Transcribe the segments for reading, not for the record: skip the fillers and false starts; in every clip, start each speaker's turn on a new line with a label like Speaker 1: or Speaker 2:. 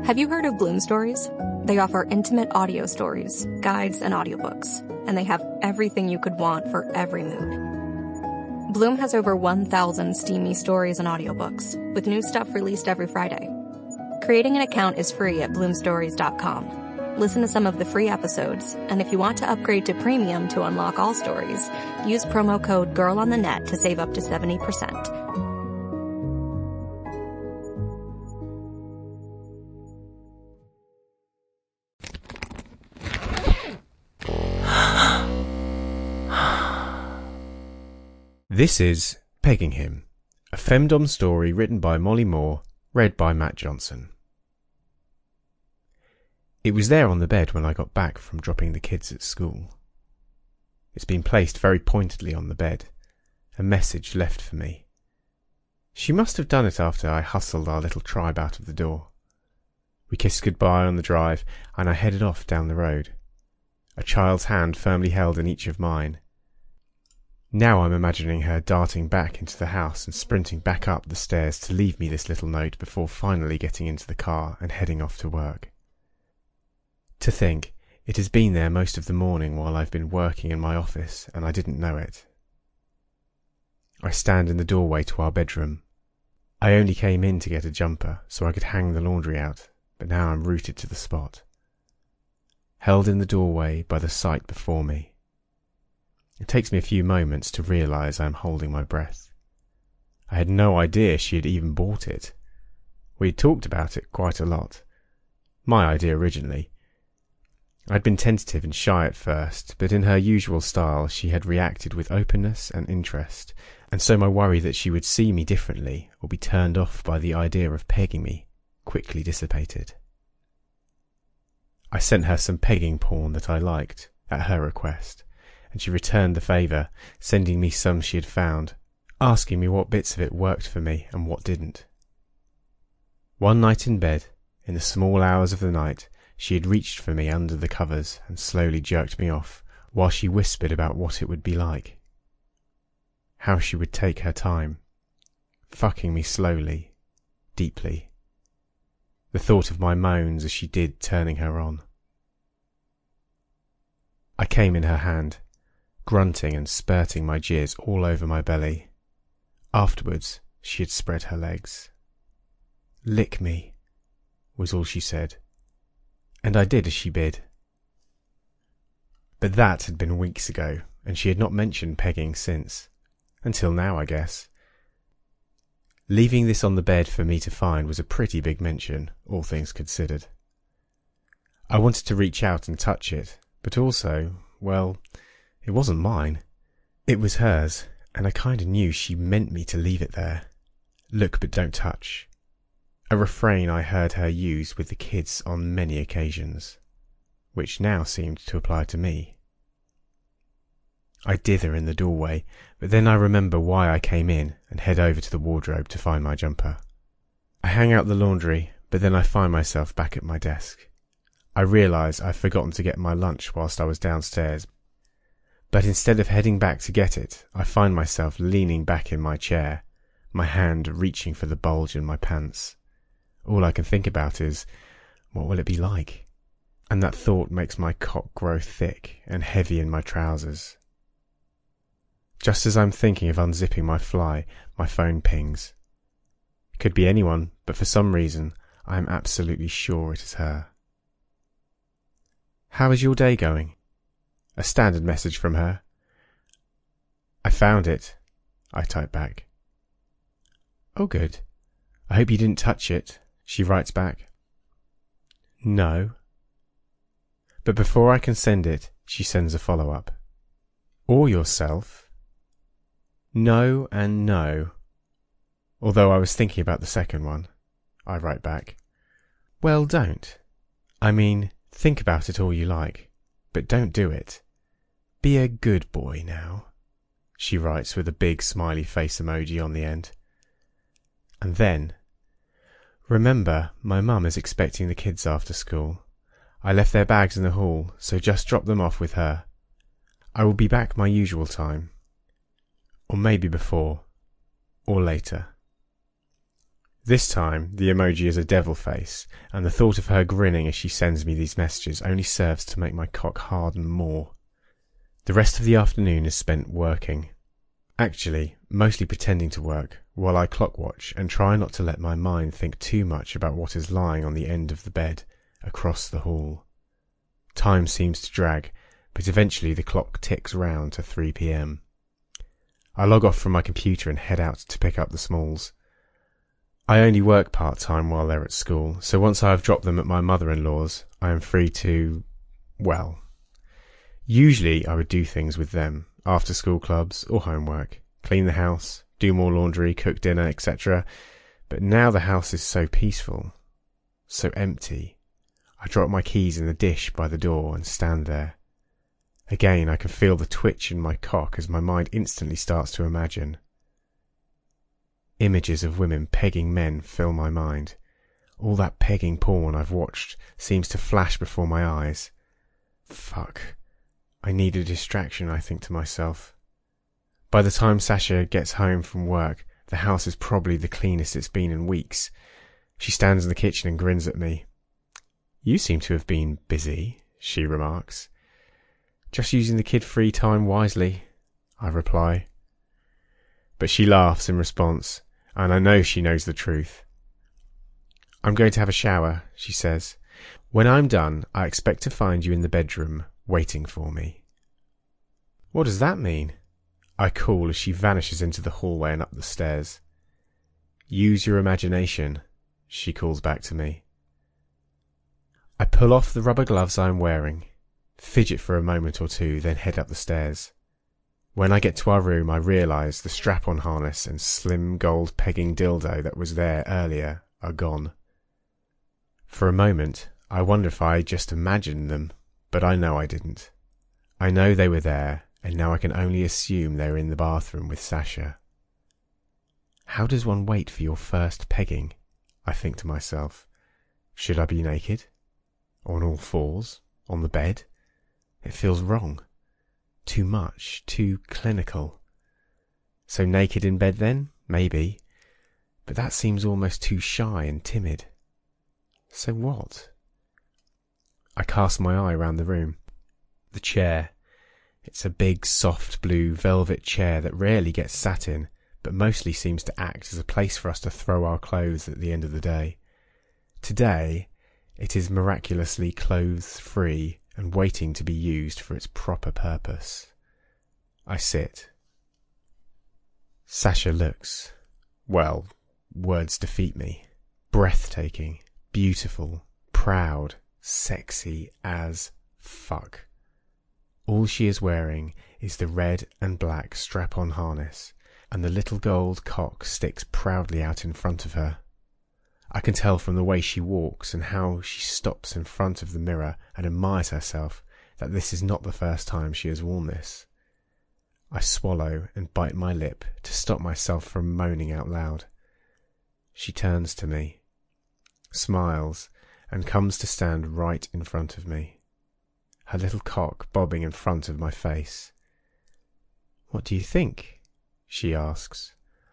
Speaker 1: Have you heard of Bloom Stories? They offer intimate audio stories, guides, and audiobooks, and they have everything you could want for every mood. Bloom has over 1,000 steamy stories and audiobooks, with new stuff released every Friday. Creating an account is free at bloomstories.com. Listen to some of the free episodes, and if you want to upgrade to premium to unlock all stories, use promo code GIRLONTHENET to save up to 70%.
Speaker 2: This is Pegging Him, a femdom story written by Molly Moore, read by Matt Johnson. It was there on the bed when I got back from dropping the kids at school. It's been placed very pointedly on the bed, a message left for me. She must have done it after I hustled our little tribe out of the door. We kissed goodbye on the drive, and I headed off down the road, a child's hand firmly held in each of mine. Now I'm imagining her darting back into the house and sprinting back up the stairs to leave me this little note before finally getting into the car and heading off to work. To think, it has been there most of the morning while I've been working in my office and I didn't know it. I stand in the doorway to our bedroom. I only came in to get a jumper so I could hang the laundry out, but now I'm rooted to the spot. Held in the doorway by the sight before me. It takes me a few moments to realise I am holding my breath. I had no idea she had even bought it. We had talked about it quite a lot. My idea originally. I'd been tentative and shy at first, but in her usual style she had reacted with openness and interest, and so my worry that she would see me differently or be turned off by the idea of pegging me quickly dissipated. I sent her some pegging porn that I liked, at her request, and she returned the favour, sending me some she had found, asking me what bits of it worked for me and what didn't. One night in bed, in the small hours of the night, she had reached for me under the covers and slowly jerked me off, while she whispered about what it would be like. How she would take her time, fucking me slowly, deeply. The thought of my moans as she did turning her on. I came in her hand, grunting and spurting my jizz all over my belly. Afterwards, she had spread her legs. "Lick me," was all she said, and I did as she bid. But that had been weeks ago, and she had not mentioned pegging since. Until now, I guess. Leaving this on the bed for me to find was a pretty big mention, all things considered. I wanted to reach out and touch it, but also, well, it wasn't mine. It was hers, and I kind of knew she meant me to leave it there. Look but don't touch. A refrain I heard her use with the kids on many occasions, which now seemed to apply to me. I dither in the doorway, but then I remember why I came in and head over to the wardrobe to find my jumper. I hang out the laundry, but then I find myself back at my desk. I realise I've forgotten to get my lunch whilst I was downstairs, but instead of heading back to get it, I find myself leaning back in my chair, my hand reaching for the bulge in my pants. All I can think about is, what will it be like? And that thought makes my cock grow thick and heavy in my trousers. Just as I'm thinking of unzipping my fly, my phone pings. Could be anyone, but for some reason, I am absolutely sure it is her. "How is your day going?" A standard message from her. "I found it," I type back. "Oh, good. I hope you didn't touch it," she writes back. "No." But before I can send it, she sends a follow-up. "Or yourself?" No and no. Although I was thinking about the second one, I write back. "Well, don't. I mean, think about it all you like, but don't do it. Be a good boy now," she writes with a big smiley face emoji on the end. And then, "Remember, my mum is expecting the kids after school. I left their bags in the hall, so just drop them off with her. I will be back my usual time. Or maybe before, or later." This time, the emoji is a devil face, and the thought of her grinning as she sends me these messages only serves to make my cock harden more. The rest of the afternoon is spent working. Actually, mostly pretending to work, while I clock-watch and try not to let my mind think too much about what is lying on the end of the bed, across the hall. Time seems to drag, but eventually the clock ticks round to 3 p.m. I log off from my computer and head out to pick up the Smalls. I only work part-time while they're at school, so once I have dropped them at my mother-in-law's, I am free to, well, usually I would do things with them, after-school clubs or homework, clean the house, do more laundry, cook dinner, etc. But now the house is so peaceful, so empty. I drop my keys in the dish by the door and stand there. Again, I can feel the twitch in my cock as my mind instantly starts to imagine. Images of women pegging men fill my mind. All that pegging porn I've watched seems to flash before my eyes. Fuck. I need a distraction, I think to myself. By the time Sasha gets home from work, the house is probably the cleanest it's been in weeks. She stands in the kitchen and grins at me. "You seem to have been busy," she remarks. "Just using the kid-free time wisely," I reply. But she laughs in response, and I know she knows the truth. "I'm going to have a shower," she says. "When I'm done, I expect to find you in the bedroom, waiting for me." "What does that mean?" I call as she vanishes into the hallway and up the stairs. "Use your imagination," she calls back to me. I pull off the rubber gloves I am wearing, fidget for a moment or two, then head up the stairs. When I get to our room, I realise the strap-on harness and slim gold pegging dildo that was there earlier are gone. For a moment, I wonder if I just imagined them, but I know I didn't. I know they were there, and now I can only assume they were in the bathroom with Sasha. How does one wait for your first pegging? I think to myself. Should I be naked? On all fours? On the bed? It feels wrong. Too much, too clinical. So naked in bed then? Maybe. But that seems almost too shy and timid. So what? I cast my eye round the room. The chair. It's a big, soft blue velvet chair that rarely gets sat in, but mostly seems to act as a place for us to throw our clothes at the end of the day. Today, it is miraculously clothes-free and waiting to be used for its proper purpose. I sit. Sasha looks, well, words defeat me. Breathtaking, beautiful, proud, sexy as fuck. All she is wearing is the red and black strap-on harness, and the little gold cock sticks proudly out in front of her. I can tell from the way she walks and how she stops in front of the mirror and admires herself that this is not the first time she has worn this. I swallow and bite my lip to stop myself from moaning out loud. She turns to me, smiles, and comes to stand right in front of me, her little cock bobbing in front of my face. "What do you think?" she asks.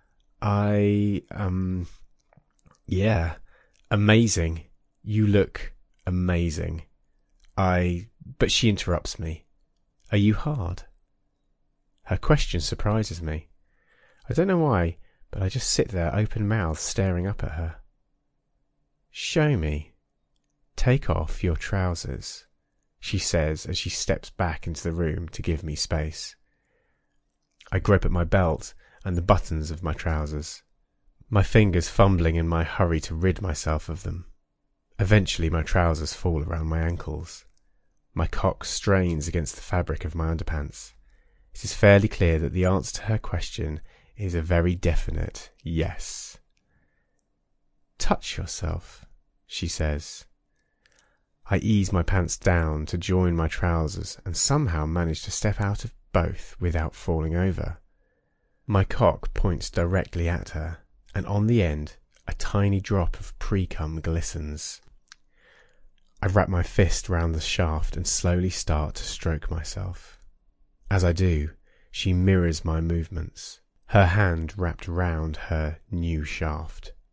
Speaker 2: Yeah, amazing. You look amazing. But she interrupts me. "Are you hard?" Her question surprises me. I don't know why, but I just sit there open-mouthed staring up at her. "Show me. Take off your trousers," she says as she steps back into the room to give me space. I grip at my belt and the buttons of my trousers, my fingers fumbling in my hurry to rid myself of them. Eventually my trousers fall around my ankles. My cock strains against the fabric of my underpants. It is fairly clear that the answer to her question is a very definite yes. "Touch yourself," she says. I ease my pants down to join my trousers and somehow manage to step out of both without falling over. My cock points directly at her, and on the end a tiny drop of pre-cum glistens. I wrap my fist round the shaft and slowly start to stroke myself. As I do, she mirrors my movements, her hand wrapped round her new shaft.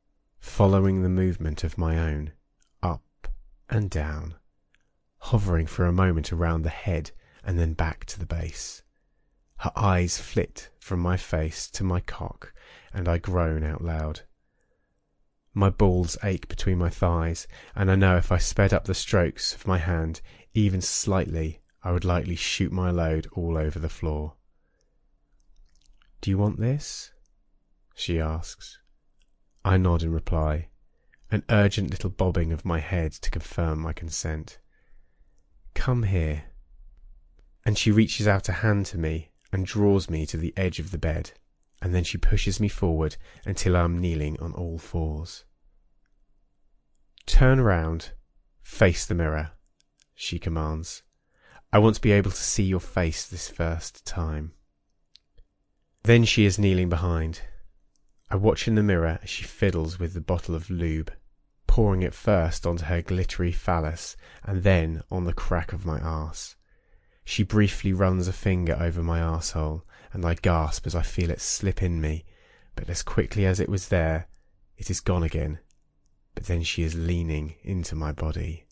Speaker 2: following the movement of my own, up and down, hovering for a moment around the head and then back to the base. Her eyes flit from my face to my cock, and I groan out loud. My balls ache between my thighs, and I know if I sped up the strokes of my hand even slightly, I would likely shoot my load all over the floor. "Do you want this?" she asks. I nod in reply, an urgent little bobbing of my head to confirm my consent. "Come here." And she reaches out a hand to me and draws me to the edge of the bed, and then she pushes me forward until I'm kneeling on all fours. "Turn round, face the mirror," she commands. "I want to be able to see your face this first time." Then she is kneeling behind. I watch in the mirror as she fiddles with the bottle of lube, pouring it first onto her glittery phallus and then on the crack of my arse. She briefly runs a finger over my arsehole, and I gasp as I feel it slip in me, but as quickly as it was there, it is gone again. But then she is leaning into my body.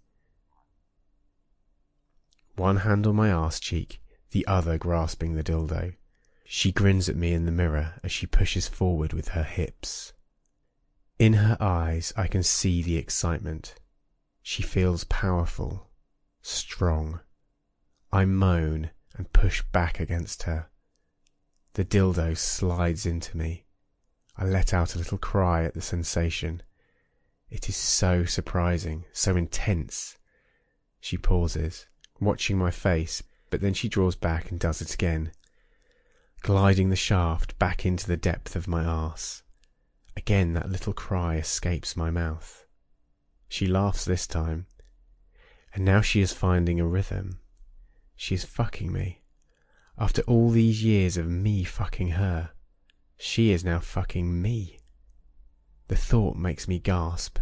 Speaker 2: One hand on my arse cheek, the other grasping the dildo. She grins at me in the mirror as she pushes forward with her hips. In her eyes I can see the excitement. She feels powerful, strong. I moan and push back against her. The dildo slides into me. I let out a little cry at the sensation. It is so surprising, so intense. She pauses, watching my face, but then she draws back and does it again, gliding the shaft back into the depth of my arse. Again that little cry escapes my mouth. She laughs this time, and now she is finding a rhythm. She is fucking me. After all these years of me fucking her, she is now fucking me. The thought makes me gasp.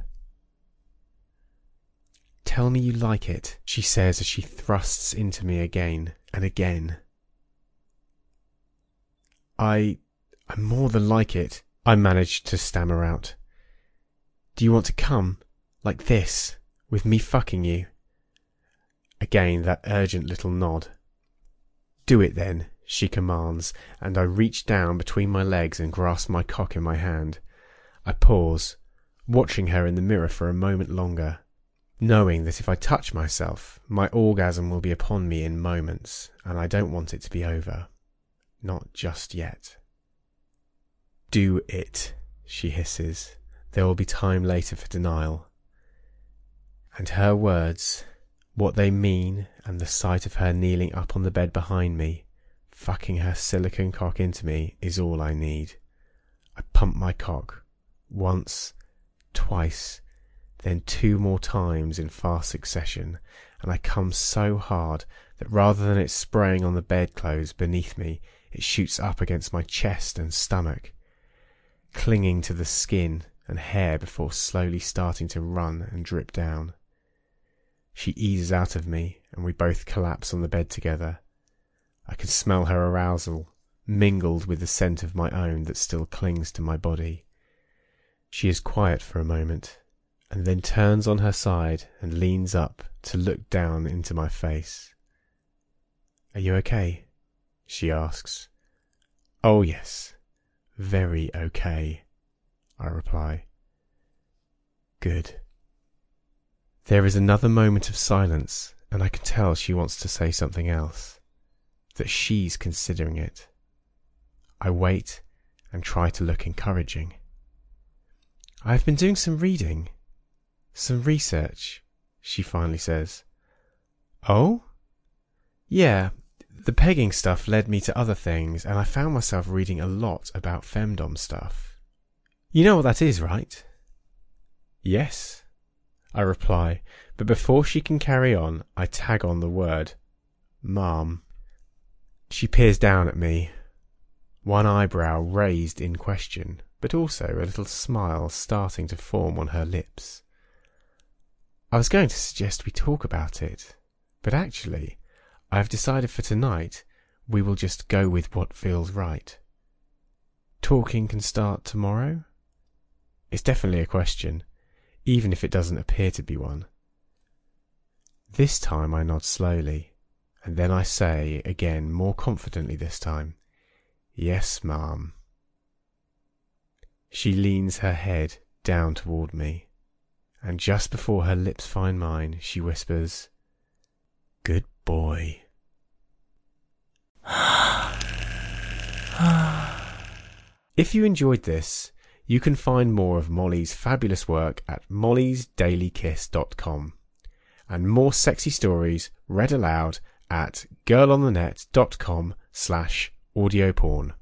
Speaker 2: "Tell me you like it," she says as she thrusts into me again and again. I more than like it," I managed to stammer out. "Do you want to come, like this, with me fucking you?" Again that urgent little nod. "Do it then," she commands, and I reach down between my legs and grasp my cock in my hand. I pause, watching her in the mirror for a moment longer, knowing that if I touch myself, my orgasm will be upon me in moments, and I don't want it to be over. Not just yet. "Do it," she hisses. "There will be time later for denial." And her words, what they mean, and the sight of her kneeling up on the bed behind me, fucking her silicone cock into me, is all I need. I pump my cock, once, twice, then 2 more times in fast succession, and I come so hard that rather than it spraying on the bedclothes beneath me, it shoots up against my chest and stomach, clinging to the skin and hair before slowly starting to run and drip down. She eases out of me, and we both collapse on the bed together. I can smell her arousal, mingled with the scent of my own that still clings to my body. She is quiet for a moment, and then turns on her side and leans up to look down into my face. "Are you okay?" she asks. "Oh yes, very okay," I reply. "Good." There is another moment of silence, and I can tell she wants to say something else, that she's considering it. I wait and try to look encouraging. "I've been doing some reading, some research," she finally says. "Oh? Yeah, the pegging stuff led me to other things, and I found myself reading a lot about femdom stuff. You know what that is, right?" "Yes," I reply, but before she can carry on, I tag on the word, "Mom." She peers down at me, one eyebrow raised in question, but also a little smile starting to form on her lips. "I was going to suggest we talk about it, but actually, I have decided for tonight we will just go with what feels right. Talking can start tomorrow? It's definitely a question, even if it doesn't appear to be one. This time I nod slowly, and then I say again, more confidently this time, "Yes, ma'am." She leans her head down toward me, and just before her lips find mine, she whispers, "Good boy." If you enjoyed this, you can find more of Molly's fabulous work at mollysdailykiss.com, and more sexy stories read aloud at girlonthenet.com/audioporn.